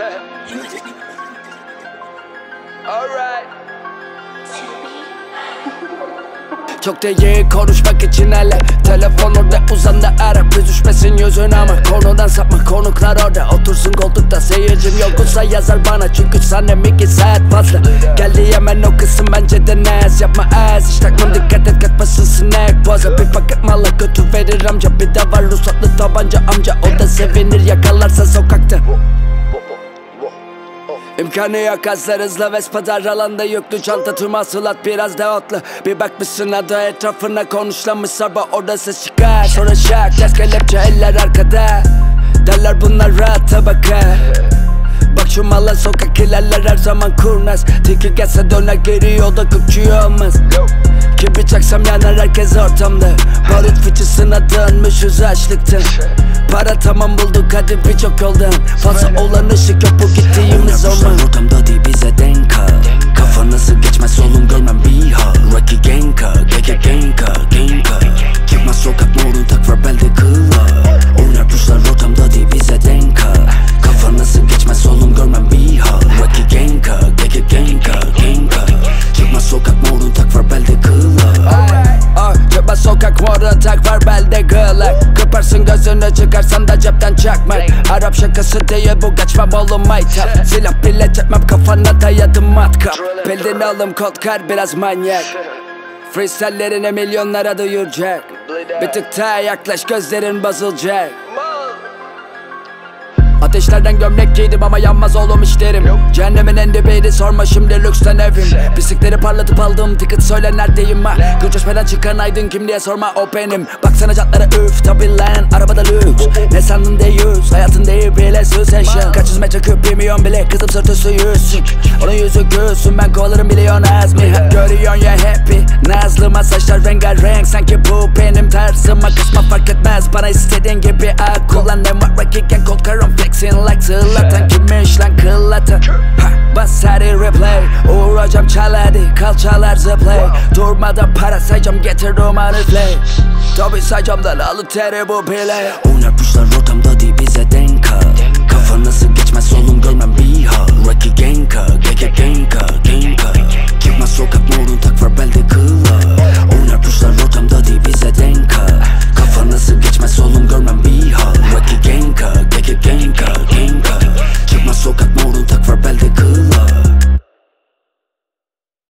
Alright. Çok değil konuşmak için hele. Telefon orada uzandı ara. Büzüşmesin yüzün ama konudan sapma, konuklar orada. Otursun koltukta, seyircim yoksa yazar bana. Çünkü sahnem 2 saat fazla. Geldi hemen o kısım, bence de nez. Yapma ez, hiç takmam, dikkat et kaçmasın sinek boza. Bir paket mala götü verir amca. Bir de var ruhsatlı tabanca amca. O da sevinir yakalarsa sokakta. İmkanı yok, azlar hızla Vespadar alanda yüklü çanta, tüm hasılat biraz da otlu. Bir bakmışsın adı etrafına konuşlanmış sabah, orada ses çıkar. Sonra şak, ters kelepçe, eller arkada. Derler bunlar rahat tabaka. Bak şu mala, sokak ilerler her zaman kurnaz. Tekir gelse döner geri, o da köpçüğü olmaz. Kipi çaksam yanar herkes ortamda. Barut fıçısına dönmüşüz açlıktan. Para tamam bulduk hadi birçok yoldan. Fazla olan ışık yok bu gittiğimiz orman. Ortamda değil bize denk al. Kafa nasıl geçmez solun görmem bir hal. Rocky Genka, Gege Genka, Genka. Çıkmaz sokak morun tak var belde kıla. Oynar puşlar ortamda değil bize denk al. Kafa nasıl geçmez solun görmem bir hal. Rocky Genka, Gege Genka, Genka. Çıkmaz sokak morun tak var belde kıla. Çıkmaz sokak morun tak var belde kıla. Kıparsın gözünü çıkarsan da cepten çakmak. Arap şakası diye bu kaçmam oğlum maytap. Silah bile çekmem kafana dayadım matkap. Belden alım kod kar biraz manyak. Freestyle'lerine milyonlara duyuracak. Bir tık daha yaklaş gözlerin bozulacak. Ateşlerden gömlek giydim ama yanmaz oğlum işlerim. Cehennemin en dibiydi sorma şimdi lüksten evim. Bisikleri parlatıp aldım ticket söyle neredeyim ha. Gülçeşmeden çıkan aydın kim diye sorma o benim. Baksana catlara üf tabi lan arabada lüks. Ne sandın de yüz hayatın değil bile süsleşen. Kaç yüz metre küp bilmiyon bile kızım sırtı yüzsün. Onun yüzü gülsün ben kovalarım milyon azmi. Görüyorsun ya happy nazlıma saçlar rengarenk. Sanki bu benim tarzıma kısma fark etmez. Bana istediğin gibi ak kullan. Ne var rakiyken kod karım flexing like zıllatan. Kimmiş lan kıllatan. Bas hadi replay. Uğrayacağım çal hadi kalçalar zıplay. Durmadan para sayacağım getir dumanı flay. Tabi sayacağımdan alı teri bu bile. Oynar puşlar ortamda değil bize denk al. Kafa nasıl geçmez solun görmem bir hal. Rocky Genka, Gege Genka, Genka. Çıkmaz sokak morun tak var belde kıl.